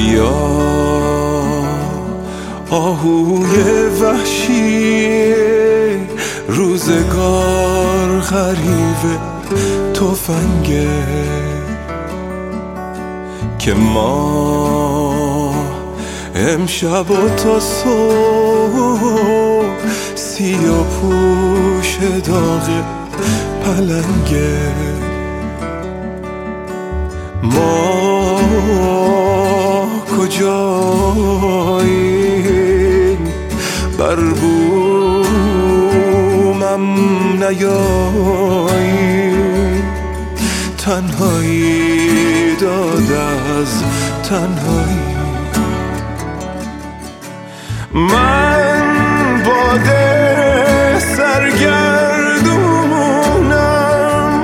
یا آهوی وحشی روزگار غریب تفنگه که ما امشب و تا صبح سیاه پوش داغ پلنگه ما کجاییم بر بومم نیاییم تنهایی داد از تنهایی من باده سرگردونم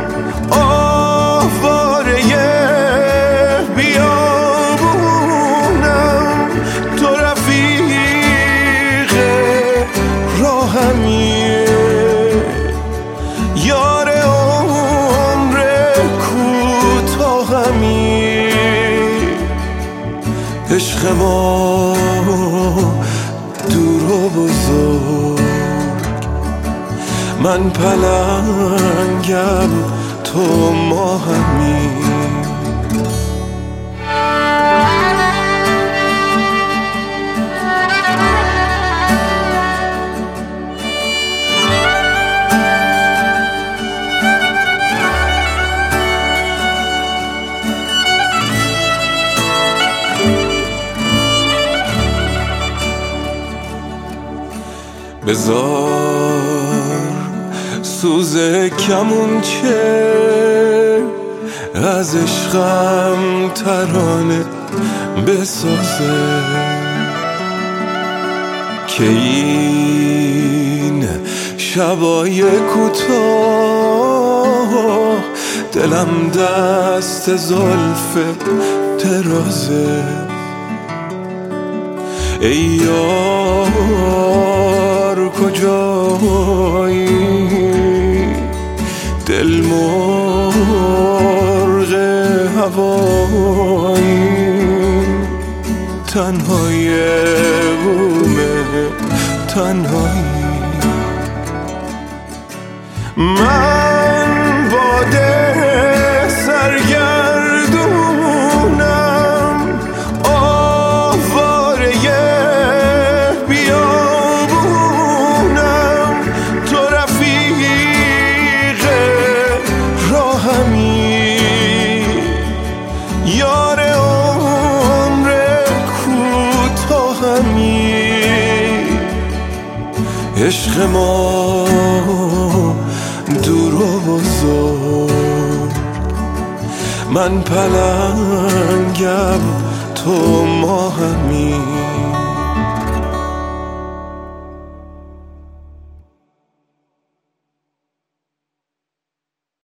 آواره بیابونم تو رفیق راهمی یار عمر کوتاهمی عشق ما دور و بزرگ من پلنگم تو ماهمی بذار سوز کمونچه از عشقم ترانه بسازه که این شبای کوتاه دلم دست زلف درازه ای یار کجایی دل مرغ هوایی تنهای بومه تنهایی من باده سرگردونم آواره بیابونم تو رفیق راهمی یار عمر کوتاهمی عشق ما دور و بزرگ من پلنگم تو ماهمی